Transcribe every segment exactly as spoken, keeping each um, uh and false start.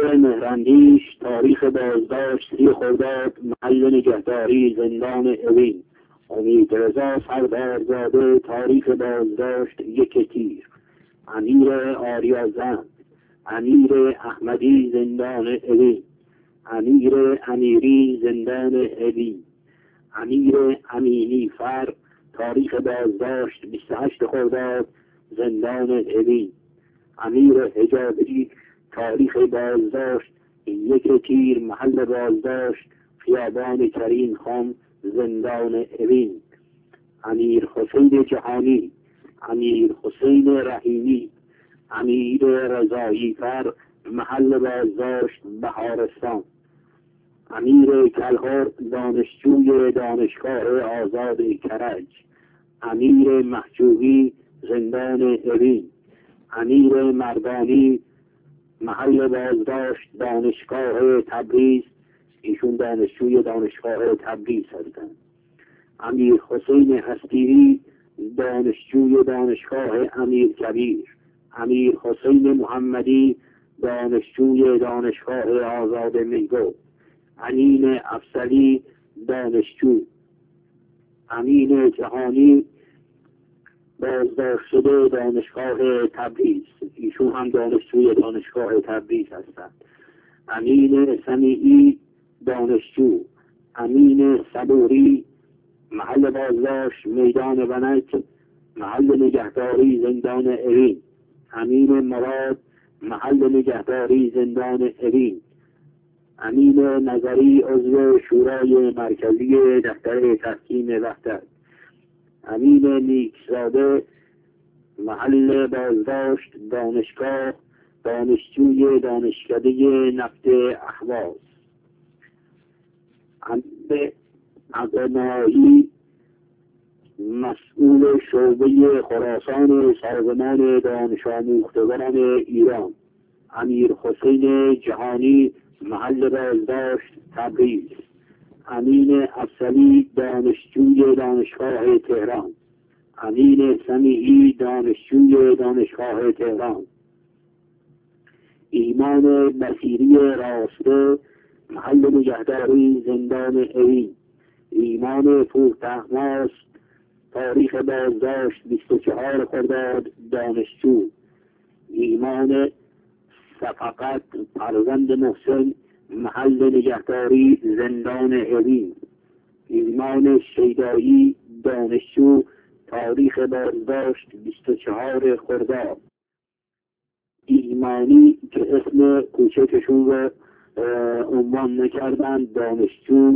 امیر مهراندیش تاریخ بازداشت سی خرداد محل نگهداری زندان اوین. امید رضا سردارزاده تاریخ بازداشت یک تیر. امیر آریازند، امیر احمدی زندان اوین. امیر امیری زندان اوین. امیر امینی فر تاریخ بازداشت بیست و هشت خرداد زندان اوین. امیر حجابی تاریخ بازداشت یک تیر محل بازداشت خیابان کریم خان زندان اوین. امیر حسین جهانی، امیر حسین رحیمی، امیر رضایی فر محل بازداشت بهارستان. امیر کلهر دانشجوی دانشگاه آزاد کرج. امیر محجوبی زندان اوین. امیر مردانی محل بازداشت دانشگاه تبریز، ایشون دانشجوی دانشگاه تبریز هستند. امیر حسین هستیری دانشجوی دانشگاه امیر کبیر. امیر حسین محمدی دانشجوی دانشگاه آزاد میگو. امین افسلی دانشجو. امین جهانی بازداشت شده دانشگاه تبریز، ایشون هم دانشجوی دانشگاه تبریز هستند. امین سمیعی دانشجو. امین صبوری محل بازداشت میدان ونک محل نگهداری زندان اوین. امین مراد محل نگهداری زندان اوین. امین نظری عضو شورای مرکزی دفتر تحکیم وحدت. امین نیکزاده محل بازداشت دانشگاه دانشجوی دانشکده نفت اهواز. امین عبدالناهی مسئول شعبه خراسان سازمان دانش آموختگان ایران. امیر حسین جهانی محل بازداشت تبریز. امین افسلی دانشجوی دانشگاه تهران. امین سمیعی دانشجوی دانشگاه تهران. ایمان بصیری راسته محل نگهداری زندان اوین. ایمان پورتهماس تاریخ بازداشت بیست و چهار خرداد دانشجو. ایمان صفقت فرزند محسن محل نگهداری زندان اوین. ایمان شیدایی دانشجو تاریخ بازداشت بیست و چهار خرداد. ایمانی که اسم کوچکشون رو عنوان نکردند دانشجو.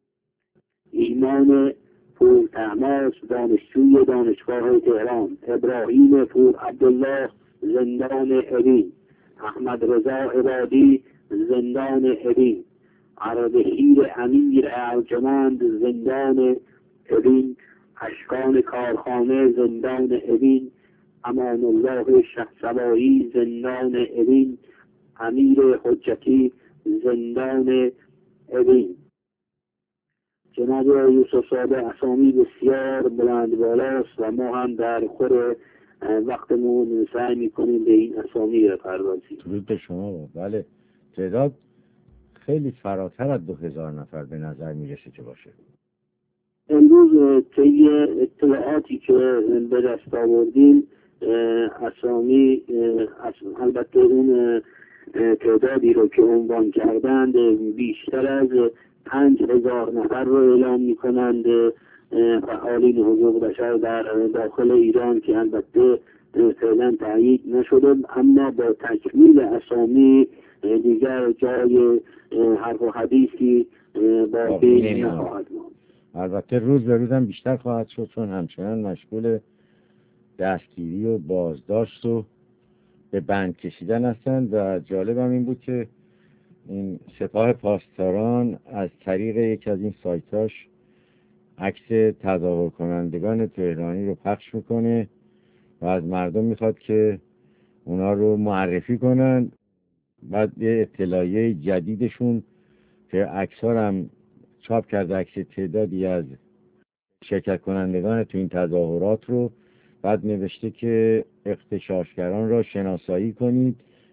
ایمان پور تهماس دانشجوی دانشگاه تهران. ابراهیم پور عبدالله زندان اوین. احمد رضا عبادی زندان اوین. اردشیر امیر ارجمند زندان اوین. اشکان کارخانه زندان اوین. امان الله شهسواری زندان اوین. امیر حجتی زندان اوین. جناب یوسف صاحب اسامی بسیار بلند بالاست و ما هم در خور وقتمون سعی میکنیم به این اسامی بپردازیم. درود به شما. بله، تعداد خیلی فراتر از دو هزار نفر به نظر میرسه که باشه. امروز طی اطلاعاتی که به دست آوردیم اسامی البته اون تعدادی رو که عنوان کردند بیشتر از پنج هزار نفر رو اعلام میکنند فعالین حقوق بشر در داخل ایران که البته فعلا تایید نشده، اما با تکمیل اسامی دیگر جای حرف و حدیثی باقی نخواهد ماند. البته روز به روزم بیشتر خواهد شد چون همچنان مشغول دستگیری و بازداشت و به بند کشیدن هستند و جالبم این بود که این سپاه پاسداران از طریق یکی از این سایتاش عکس تظاهر کنندگان تهرانی رو پخش میکنه و از مردم میخواد که اونا رو معرفی کنن. بعد یه اطلاعیه جدیدشون که عکس‌ها هم چاپ کرده، عکس تعدادی از شرکت کنندگان تو این تظاهرات رو، بعد نوشته که اغتشاشگران را شناسایی کنید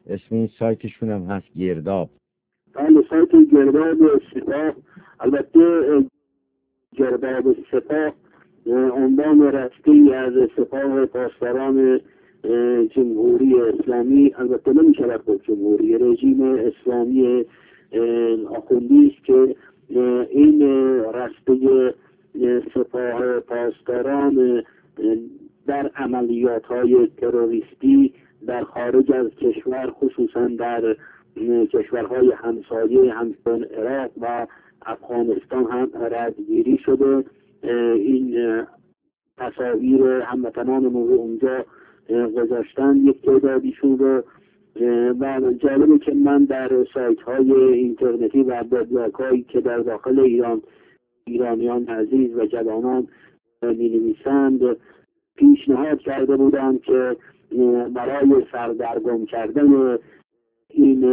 اسم این سایتشون هم هست گرداب. بله، سایت گرداب سپاه. البته گرداب سپاه عنوان رسمی از سپاه پاسداران جمهوری اسلامی البته نمی‌شود گفت جمهوری، رژیم اسلامی آخوندی است که این رسته سپاه پاسداران در عملیات‌های تروریستی در خارج از کشور، خصوصا در کشورهای همسایه همچون عراق و افغانستان هم ردگیری شده. این تصاویر هموطنانمون رو اونجا گذاشتن، یک تعدادیشون رو. و جالبه که من در سایت های اینترنتی و بلاگ هایی که در داخل ایران ایرانیان عزیز و جوانان می نویسند پیشنهاد کرده بودم که برای سردرگم کردن این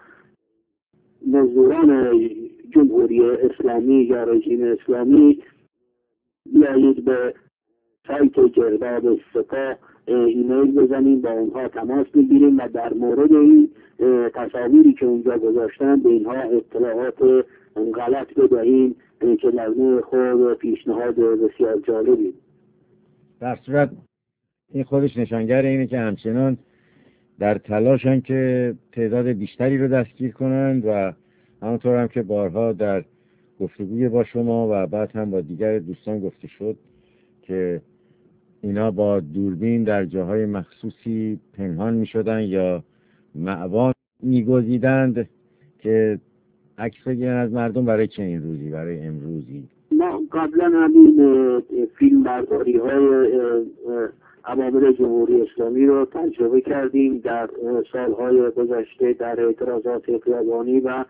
مزدوران جمهوری اسلامی یا رژیم اسلامی بیایید به سایت گرداب سپاه ایمیل بزنیم، با اونها تماس بگیریم و در مورد این تصاویری که اونجا گذاشتن به اینها اطلاعات غلط بدهیم که لازم خود پیشنهاد بسیار جالبی. در صورت این خودش نشانگر اینه که همچنان در تلاشن که تعداد بیشتری رو دستگیر کنند و همونطور هم که بارها در گفتگوی با شما و بعد هم با دیگر دوستان گفته شد که اینا با دوربین در جاهای مخصوصی پنهان می شدن یا مأوا می گزیدند که عکس بگیرن از مردم برای چنین روزی، برای امروزی. ما قبلا همین فیلم برداری های عوامل جمهوری اسلامی رو تجربه کردیم در سالهای گذشته در اعتراضات خیابانی و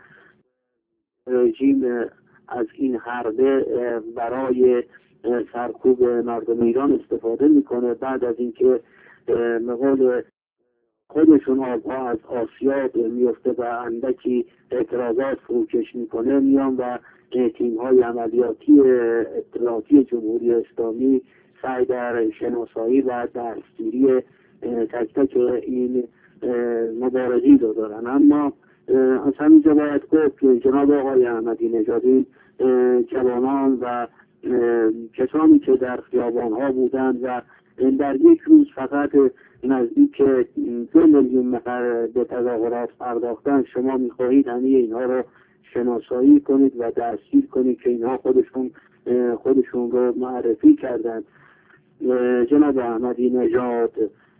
رژیم از این حربه برای سرکوب مردم ایران استفاده میکنه. بعد از اینکه مقال خودشون آبها از آسیاب میفته و اندکی اعتراضات فروکش میکنه، میان و تیم های عملیاتی اطلاعاتی جمهوری اسلامی سعی در شناسایی و دستگیری تک تک این مبارزین رو دارن. اما از همینجا باید گفت که جناب آقای احمدی نژادی جوانان و کسانی که در خیابان ها بودند و در یک روز فقط نزدیک دو میلیون نفر به تظاهرات پرداختن، شما میخواهید همه اینها رو شناسایی کنید و دستگیر کنید که اینها خودشون خودشون رو معرفی کردند. جناب احمدی نژاد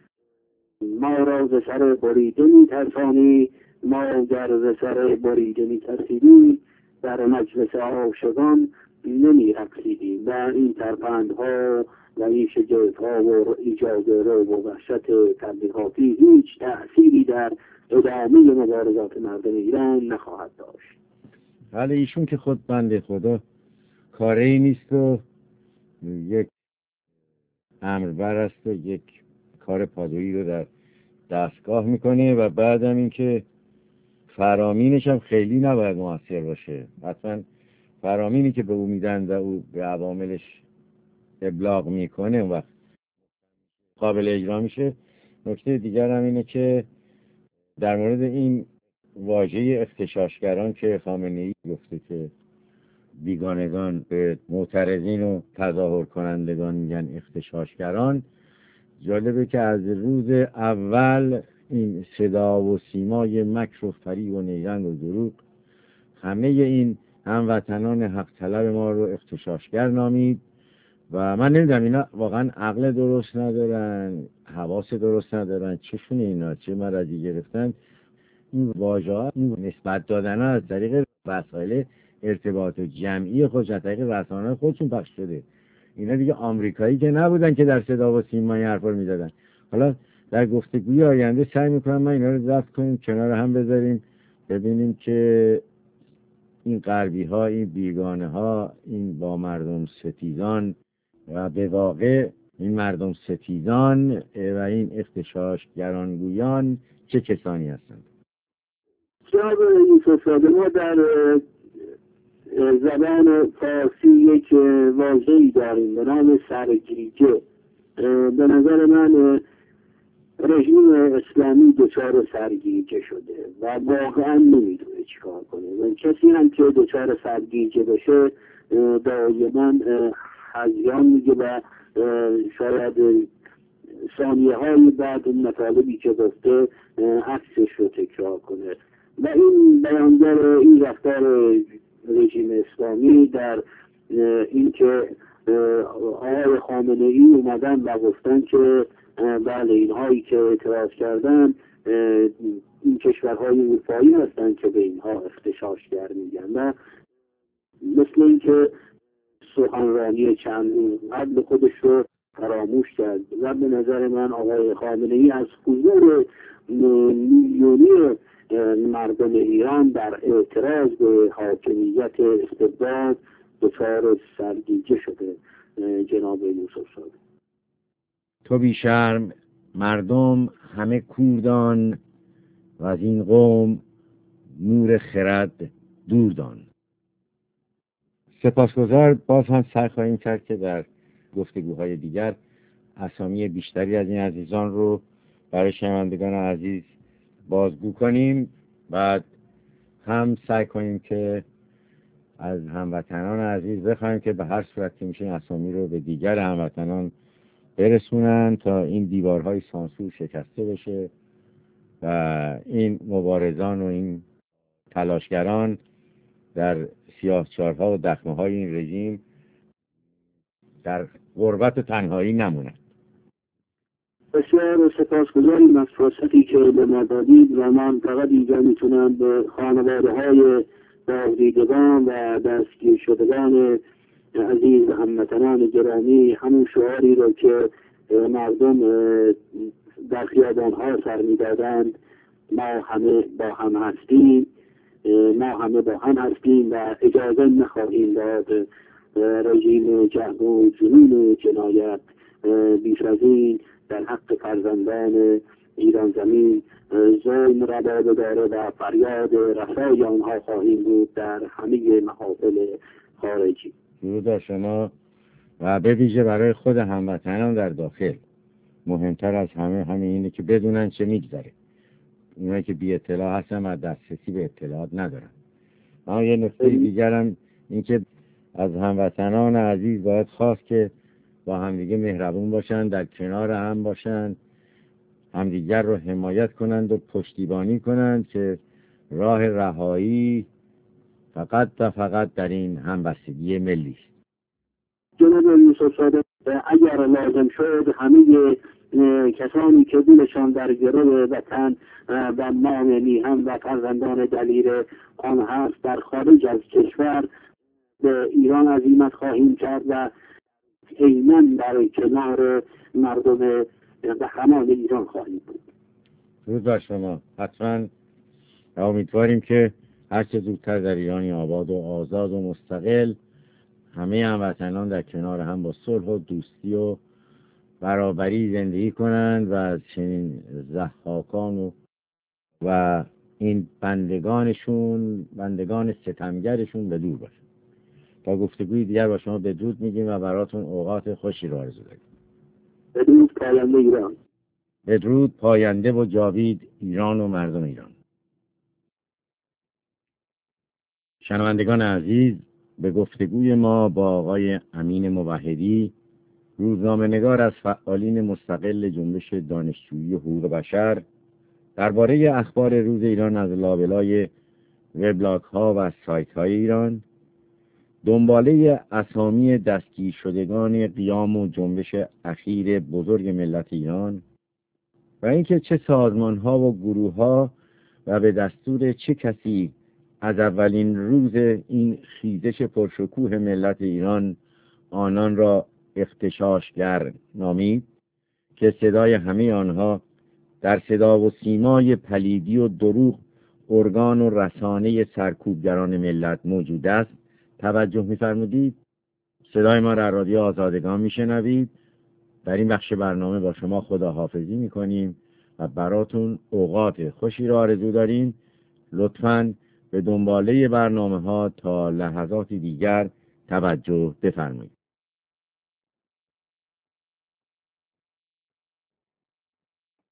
ما را ز سر بریده میترسانی، ما گر ز سر بریده میترسیدیم در مجلس عاشقان نمی رقصیدیم و این ترفندها و این شگفت‌ها و ایجاد رو و وحشت تبلیغاتی هیچ تأثیری در ادامه مبارزات مردم ایران نخواهد داشت. ولی ایشون که خود بنده خدا کاری نیست و یک امربر است و یک کار پادویی رو در دستگاه میکنه و بعدم اینکه فرامینش هم خیلی نباید موثر باشه. حتما فرامینی که به او میدن و او به عواملش ابلاغ میکنه اون وقت قابل اجرا میشه. نکته دیگر هم اینه که در مورد این واژه اغتشاشگران که خامنه‌ای گفته که بیگانگان به معترضین و تظاهر کنندگان میگن اغتشاشگران، جالبه که از روز اول این صدا و سیمای مکر و فریب و نیرنگ و دروغ همه این هموطنان حق طلب ما رو اغتشاشگر نامید و من نمیدونم اینا واقعا عقل درست ندارن، حواس درست ندارن، چشونه اینا چه مرضی گرفتن. این واژه‌ها، این نسبت دادن ها از طریق وسایل ارتباط جمعی خودشون، از طریق رسانه‌های خودشون پخش شده. اینا دیگه آمریکایی که نبودن که در صدا و سیما این حرفا رو می‌زدن. حالا در گفتگوی آینده سعی می‌کنم من اینا رو ضبط کنیم کنار هم بذاریم ببینیم که این غربی ها، این بیگانه ها، این با مردم ستیزان و به واقع این مردم ستیزان و این اغتشاشگرانگویان چه کسانی هستند؟ جناب یوسف زاده، ما در زبان فارسی یک واژه‌ای داریم به نام سرگیجه. به نظر من رژیم اسلامی دچار سرگیجه شده و واقعا نمیدونه چیکار کنه. و کسی هم که دچار سرگیجه بشه دائما هذیان میگه و شاید ثانیه های بعد اون مطالبی که گفته عکسش رو تکرار کنه و این بیانگر این رفتار رژیم اسلامی در اینکه آقای خامنه ای اومدن و گفتن که بله اینهایی که اعتراض کردن این کشورهای اروپایی هستن که به اینها اغتشاشگر میگن و مثل اینکه سخنرانی چند روز قبل خودش رو فراموش کرد و به نظر من آقای خامنه ای از حضور میلیونی مردم ایران در اعتراض به حاکمیت استبداد دچار سرگیجه شده. جناب یوسف صادق، تو بیشرم مردم همه کوردان و از این قوم نور خرد دوردان. سپاسگزار. باز هم سعی خواهیم کرد که در گفتگوهای دیگر اسامی بیشتری از این عزیزان رو برای شنوندگان عزیز بازگو کنیم. بعد هم سعی کنیم که از هموطنان عزیز بخوایم که به هر صورت که میشه اسامی رو به دیگر هموطنان برسونن تا این دیوارهای سانسور شکسته بشه و این مبارزان و این تلاشگران در سیاه‌چال‌ها و دخمه‌های این رژیم در غربت و تنهایی نمونند. بسیار سپاسگزاریم از فرصتی که به ما دادید و من فقط اینجا میتونم به خانواده‌های بازدیدگان و دستگیر شدگان عزیز و هموطنان گرامی همون شعاری رو که مردم در خیابان‌ها سر می‌دادند، ما همه با هم هستیم، ما همه با هم هستیم و اجازه نخواهیم داد رژیم جهل و جنون و جنایت بیش از این در حق فرزندان ایران زمین ظلم روا بداره و فریاد رسای آنها خواهیم بود در همه محافل خارجی. درود بر شما و به ویژه برای خود هموطنان در داخل مهمتر از همه همین اینه که بدونن چه میگذره. اونایی که بی اطلاع هستن و دسترسی به اطلاعات ندارن. اما یه نکته دیگر هم این که از هموطنان عزیز باید خواست که با همدیگه مهربون باشن، در کنار هم باشن، همدیگر رو حمایت کنند و پشتیبانی کنند که راه رهایی فقط و فقط در این همبستگی ملی است. جناب یوسف صادق، اگر لازم شد همه کسانی که دلشان در گرو وطن و نام میهن و فرزندان دلیر آن هست در خارج از کشور به ایران عزیمت خواهیم کرد و عیناً در کنار مردم قهرمان ایران خواهیم بود. درود بر شما. حتما امیدواریم که هر چه زودتر در ایرانی آباد و آزاد و مستقل همه هموطنان در کنار هم با صلح و دوستی و برابری زندگی کنند و از چنین ضحاکان و و این بندگانشون بندگان ستمگرشون به دور باشن. تا گفتگوی دیگر با شما بدرود میگیم و براتون اوقات خوشی رو آرزو داریم. بدرود پاینده ایران. بدرود پاینده و جاوید ایران و مردم ایران. شنوندگان عزیز، به گفتگوی ما با آقای امین موحدی، روزنامه‌نگار از فعالین مستقل جنبش دانشجویی و حقوق بشر، درباره اخبار روز ایران از لابلای وبلاگ ها و سایت های ایران، دنباله اسامی دستگیر شدگان قیام و جنبش اخیر بزرگ ملت ایران و اینکه چه سازمان ها و گروه ها و به دستور چه کسی از اولین روز این خیزش پرشکوه ملت ایران آنان را اغتشاشگر نامید که صدای همه آنها در صدا و سیمای پلیدی و دروغ ارگان و رسانه سرکوبگران ملت موجود است توجه می‌فرمودید. صدای ما در رادیو آزادگان میشنوید. در این بخش برنامه با شما خداحافظی میکنیم و براتون اوقات خوشی را آرزو داریم. لطفاً به دنباله برنامه ها تا لحظاتی دیگر توجه بفرمایید.